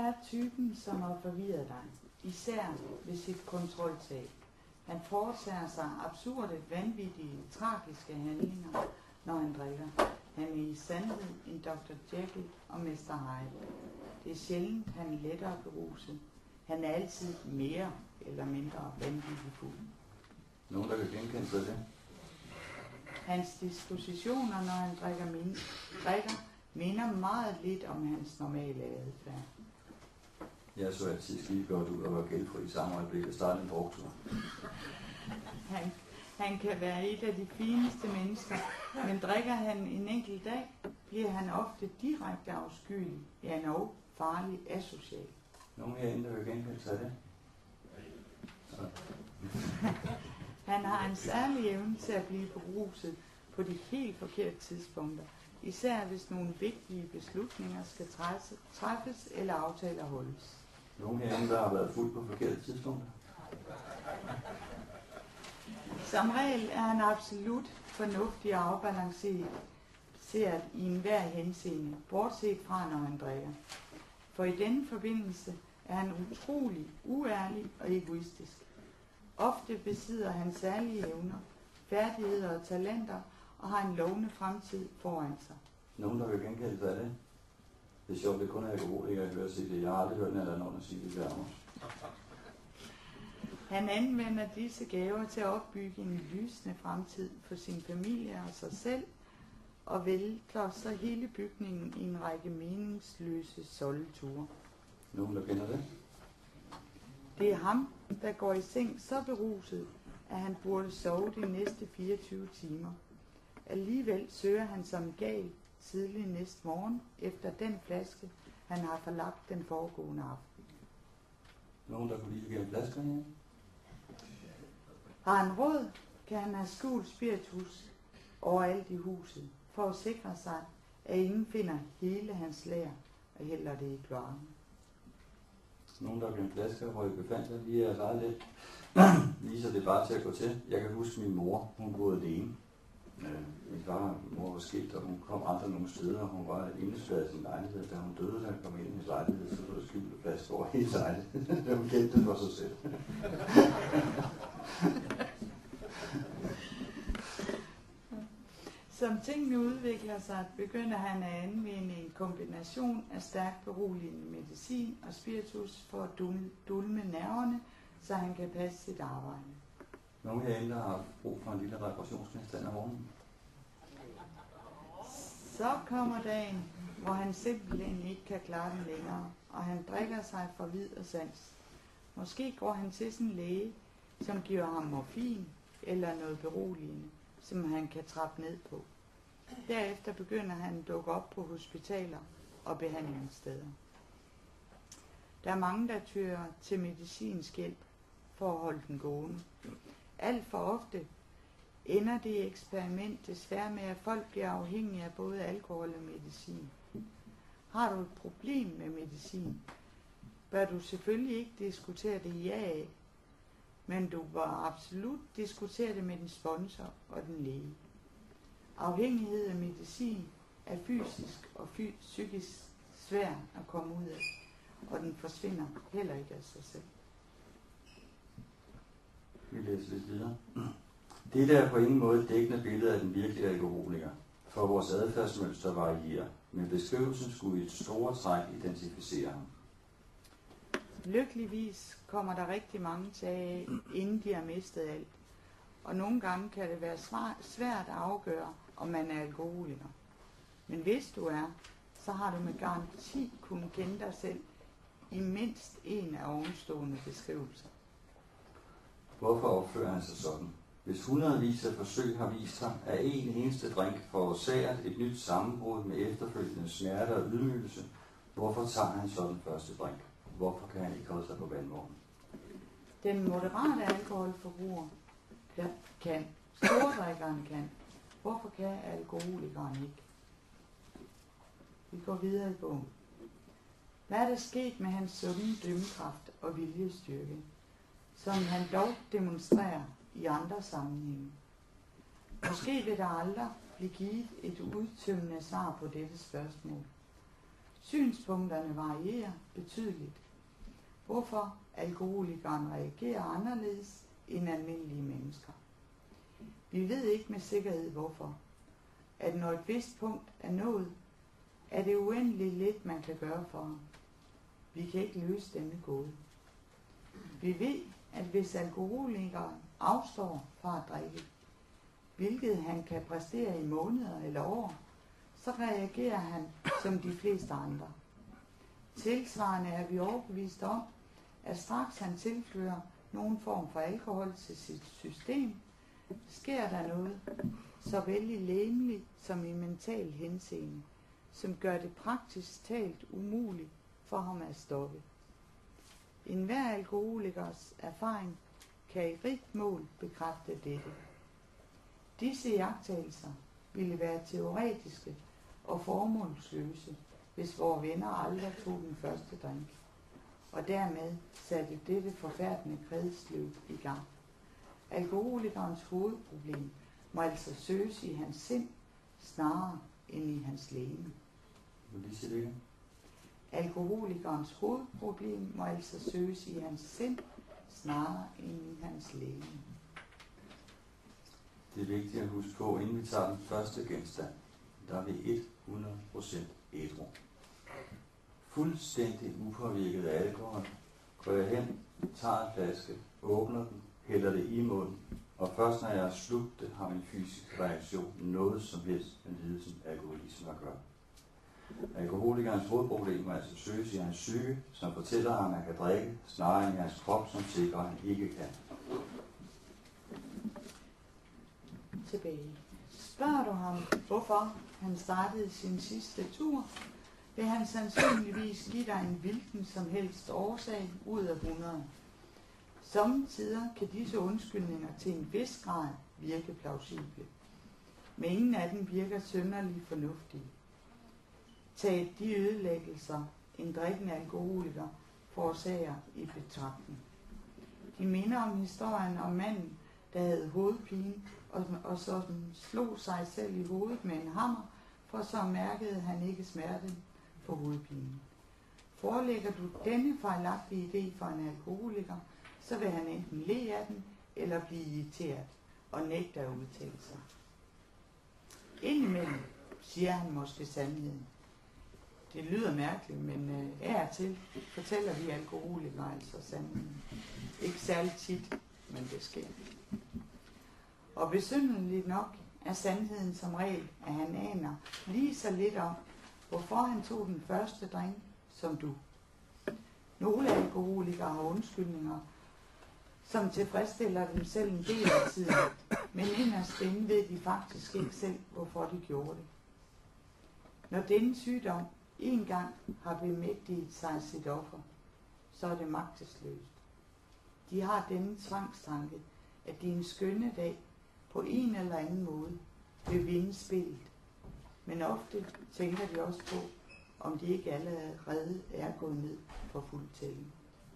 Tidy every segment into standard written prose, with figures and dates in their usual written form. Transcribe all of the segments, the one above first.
er typen, som har forvirret dig, især ved sit kontroltab. Han foretager sig absurde, vanvittige, tragiske handlinger, når han drikker. Han er i sandhed en Dr. Jekyll og Mr. Hyde. Det er sjældent, han er lettere beruset. Han er altid mere eller mindre vanvittig fuld. Nogen, der kan genkende sig det? Hans dispositioner, når han drikker, minder meget lidt om hans normale adfærd. Jeg så altid skide godt ud og var gældfri i samme øjeblik og startede en druktur. Han kan være et af de fineste mennesker, men drikker han en enkelt dag, bliver han ofte direkte afskyelig, ja endog farlig asocial. Nogen herinde, der vil genkende sig det? Han har en særlig evne til at blive beruset på de helt forkerte tidspunkter, især hvis nogle vigtige beslutninger skal træffes eller aftaler holdes. Nogen herinde, der har været fuld på forkerte tidspunkter? Som regel er han absolut fornuftig og afbalanceret i enhver henseende, bortset fra når han drikker. For i denne forbindelse er han utrolig uærlig og egoistisk. Ofte besidder han særlige evner, færdigheder og talenter og har en lovende fremtid foran sig. Nogen, der vil genkende sig det? Det er sjovt, det kun er alkoholikere, jeg hører sige det. Jeg har aldrig hørt nogen at sige det der om os. Han anvender disse gaver til at opbygge en lysende fremtid for sin familie og sig selv, og vælter så hele bygningen i en række meningsløse solture. Nogen, der kender det? Det er ham, der går i seng så beruset, at han burde sove de næste 24 timer. Alligevel søger han som gal tidlig næste morgen efter den flaske, han har forlagt den foregående aften. Nogen, der kunne lige give en flaske her? Har han råd, kan han have skjult spiritus overalt i huset, for at sikre sig, at ingen finder hele hans lager og hælder det i kloakken. Nogen, der vil en flaske, hvor I befandt sig lige jeres eget lidt. Lige så det er bare til at gå til. Jeg kan huske min mor, hun boede alene. Min mor var skilt, og hun kom aldrig nogen steder. Hun var indespærret i sin lejlighed. Da hun døde, da hun kom ind i hendes lejlighed, så var der skjult plads over hele lejligheden. Hun kendte det for sig selv. Som tingene udvikler sig, begynder han at anvende en kombination af stærkt beroligende medicin og spiritus for at dulme nerverne, så han kan passe sit arbejde. Nogle herinde har brug for en lille reparationsknæstand om morgenen. Så kommer dagen, hvor han simpelthen ikke kan klare den længere, og han drikker sig for vid og sans. Måske går han til sin læge, som giver ham morfin eller noget beroligende, som han kan trappe ned på. Derefter begynder han at dukke op på hospitaler og behandlingssteder. Der er mange, der tyrer til medicinsk hjælp for at holde den gående. Alt for ofte ender det eksperiment desværre med, at folk bliver afhængige af både alkohol og medicin. Har du et problem med medicin, bør du selvfølgelig ikke diskutere det i AA, men du bør absolut diskutere det med din sponsor og den læge. Afhængighed af medicin er fysisk og psykisk svær at komme ud af, og den forsvinder heller ikke af sig selv. Vi læser lidt videre. Det er på ingen måde et dækkende billede af den virkelige alkoholiker, for vores adfærdsmønster varierer, men beskrivelsen skulle i et store træk identificere ham. Lykkeligvis kommer der rigtig mange til af, inden de har mistet alt, og nogle gange kan det være svært at afgøre, om man er alkoholiker. Men hvis du er, så har du med garanti kunnet kende dig selv i mindst en af ovenstående beskrivelser. Hvorfor opfører han sig sådan? Hvis hundredvis af forsøg har vist ham, at en eneste drink forårsager et nyt sammenbrud med efterfølgende smerte og ydmygelse, hvorfor tager han så den første drink? Hvorfor kan han ikke holde sig på vandvognen? Den moderate alkoholforbruger kan, stordrikkeren kan. Hvorfor kan alkoholikeren ikke? Vi går videre i bogen. Hvad er der sket med hans sunde dømmekraft og viljestyrke, som han dog demonstrerer i andre sammenhænge? Måske vil der aldrig blive givet et udtømmende svar på dette spørgsmål. Synspunkterne varierer betydeligt, hvorfor alkoholikeren reagerer anderledes end almindelige mennesker. Vi ved ikke med sikkerhed hvorfor, at når et vist punkt er nået, er det uendeligt lidt, man kan gøre for ham. Vi kan ikke løse denne gåde. Vi ved, at hvis alkoholikeren afstår fra at drikke, hvilket han kan præstere i måneder eller år, så reagerer han som de fleste andre. Tilsvarende er vi overbevist om, at straks han tilfører nogen form for alkohol til sit system, sker der noget, såvel i legemlig som i mental henseende, som gør det praktisk talt umuligt for ham at stoppe. Enhver alkoholikers erfaring kan i rigt mål bekræfte dette. Disse iagttagelser ville være teoretiske og formålsløse, hvis vores venner aldrig tog den første drink, og dermed satte dette forfærdelige kredsløb i gang. Alkoholikerens hovedproblem må altså søges i hans sind, snarere end i hans legeme. Vil du lige sige det igen? Alkoholikerens hovedproblem må altså søges i hans sind, snarere end i hans legeme. Det er vigtigt at huske på, inden vi tager den første genstand, der er vi 100% ædru. Fuldstændig upåvirket af alkohol, går jeg hen, tager en flaske, åbner den, hælder det i munden, og først når jeg har slugt det, har min fysiske reaktion noget som helst med lidelsen alkoholisme at gøre. Alkoholikernes hovedproblem er altså søges i hans psyke, som fortæller ham, at han kan drikke, snarere end i hans krop, som sikrer, at han ikke kan. Tilbage. Spørger du ham, hvorfor han startede sin sidste tur, vil han sandsynligvis give dig en hvilken som helst årsag ud af 100. Sommetider kan disse undskyldninger til en vis grad virke plausible, men ingen af dem virker synderligt fornuftige. Tag de ødelæggelser, en drikkende alkoholiker forårsager i betragtning. De minder om historien om manden, der havde hovedpine, og så slog sig selv i hovedet med en hammer, for så mærkede han ikke smerten for hovedpinen. Forelægger du denne fejlagtige idé for en alkoholiker, så vil han enten le af den, eller blive irriteret og nægte at udtale sig. Indimellem siger han måske sandheden. Det lyder mærkeligt, men af og til fortæller vi alkoholikere altså sandheden. Ikke særlig tit, men det sker. Og besynderligt nok er sandheden som regel, at han aner lige så lidt om, hvorfor han tog den første drink, som du. Nogle alkoholikere har undskyldninger, som tilfredsstiller dem selv en del af tiden, men inderst inde ved de faktisk ikke selv, hvorfor de gjorde det. Når denne sygdom en gang har bemægtiget sig sit offer, så er det magtesløst. De har denne tvangstanke, at de en skønne dag på en eller anden måde vil vinde spillet. Men ofte tænker de også på, om de ikke allerede er gået ned for fuld tælling.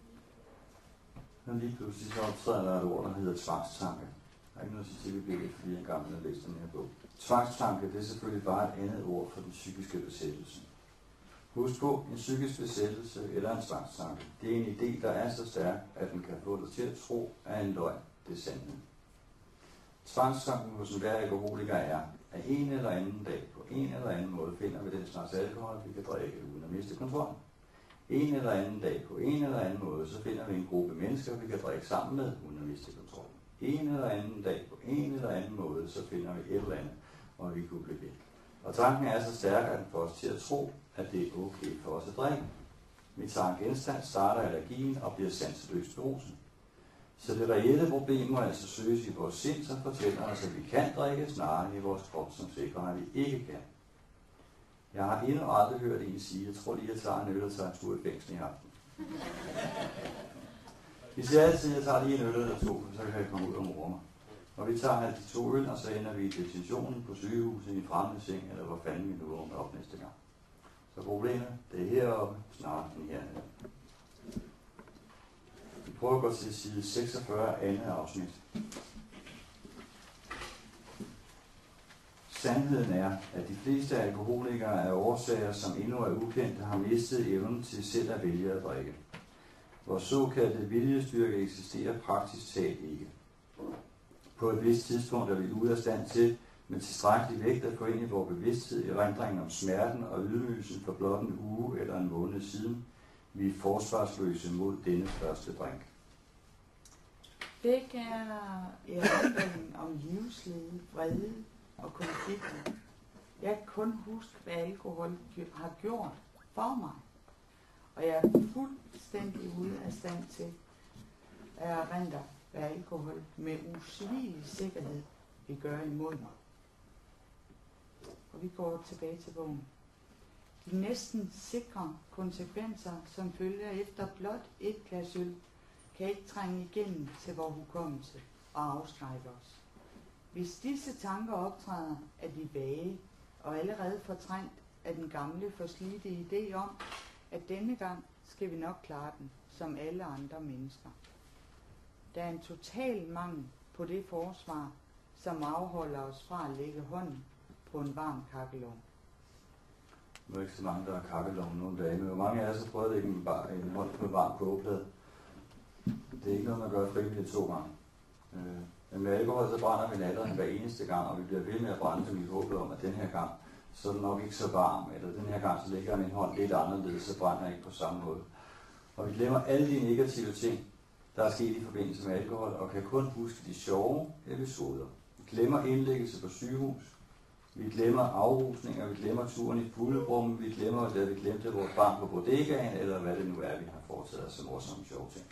Men lige pludselig så optræder der et ord, der hedder tvangstanke. Der er ikke noget at sige til, at vi bliver lidt fordi en gammel har læst den her bog. Tvangstanke, det er selvfølgelig bare et andet ord for den psykiske besættelse. Husk på, en psykisk besættelse eller en tvangstanke, det er en idé, der er så stærk, at den kan få dig til at tro, at en løgn det er sandheden. Tvangstanken hos enhver alkoholiker er, at en eller anden dag på en eller anden måde finder vi den slags alkohol, vi kan drikke uden at miste kontrollen. En eller anden dag på en eller anden måde, så finder vi en gruppe mennesker, vi kan drikke sammen med uden at miste kontrollen. En eller anden dag på en eller anden måde, så finder vi et eller andet, hvor vi kunne blive ved. Og tanken er så stærk, at den får os til at tro, at det er okay for os at drikke. Vi tager en genstand, starter allergien og bliver sanseløst beruset. Så det reelle problem må altså søges i vores sind, som fortæller os, at vi kan drikke, snarere end i vores krop, som sikrer, at vi ikke kan. Jeg har endnu aldrig hørt en sige, jeg tror lige, jeg tager en øl og tager en tur i fængsel i aften. Vi siger altid, at jeg tager lige en øl eller to, så kan jeg komme ud og more mig. Og vi tager de 2 øl, og så ender vi i detentionen på sygehuset i en fremmed seng, eller hvor fanden vi nu vågner op næste gang. Så problemet, det er heroppe, snarere end hernede. Vi prøver at gå til side 46, andet afsnit. Sandheden er, at de fleste alkoholikere af årsager, som endnu er ukendte, har mistet evnen til selv at vælge at drikke. Vores såkaldte viljestyrke eksisterer praktisk talt ikke. På et vist tidspunkt er vi ude af stand til med tilstrækkelig vægt at få ind i vores bevidsthed erindringen om smerten og ydmygelsen for blot en uge eller en måned siden. Vi er forsvarsløse mod denne første drink. Begge er erindringen om livslede, vrede og konflikter. Jeg kan kun huske, hvad alkohol har gjort for mig. Og jeg er fuldstændig ude af stand til at erindre, hvad alkohol med usvigelig sikkerhed vil gøre imod mig. Og vi går tilbage til bogen. De næsten sikre konsekvenser, som følger efter blot et glas øl, kan ikke trænge igennem til vores hukommelse og afskrække os. Hvis disse tanker optræder, er de vage og allerede fortrængt af den gamle forslidte idé om, at denne gang skal vi nok klare den, som alle andre mennesker. Der er en total mangel på det forsvar, som afholder os fra at lægge hånden på en varm kakkelovn. Nu er ikke så mange, der har kakkelovn nogle dage, men hvor mange af os har prøvet at lægge en hånd på en varm kogeplade? Det er ikke noget, man gør frivilligt 2 gange. Men med alkohol, så brænder vi nalderen hver eneste gang, og vi bliver ved med at brænde, som vi håber om, at den her gang, så er den nok ikke så varm, eller den her gang, så ligger min hånd lidt anderledes, så brænder jeg ikke på samme måde. Og vi glemmer alle de negative ting, der er sket i forbindelse med alkohol, og kan kun huske de sjove episoder. Vi glemmer indlæggelse på sygehus, vi glemmer afrusninger, vi glemmer turen i fuglebrummen, vi glemmer, at vi glemte vores barn på bodegaen, eller hvad det nu er, vi har foretaget os som morsomme sjove ting.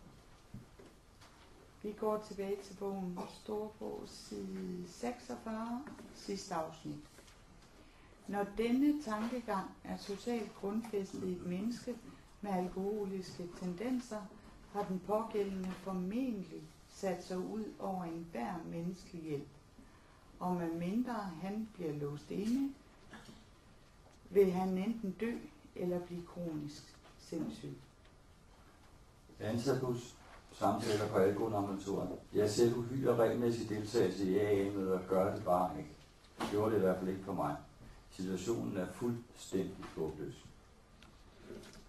Vi går tilbage til bogen, Storbog, side 46, sidste afsnit. Når denne tankegang er totalt grundfæstet i et menneske med alkoholiske tendenser, har den pågældende formentlig sat sig ud over enhver menneskelig hjælp. Og medmindre han bliver låst inde, vil han enten dø eller blive kronisk sindssyg. Ansatbus, samtaler på alkoholambulatoren. Jeg selv uhyre regelmæssig deltagelse i AA-møder og gør det bare ikke. Det gjorde det i hvert fald ikke for mig. Situationen er fuldstændig håbløs.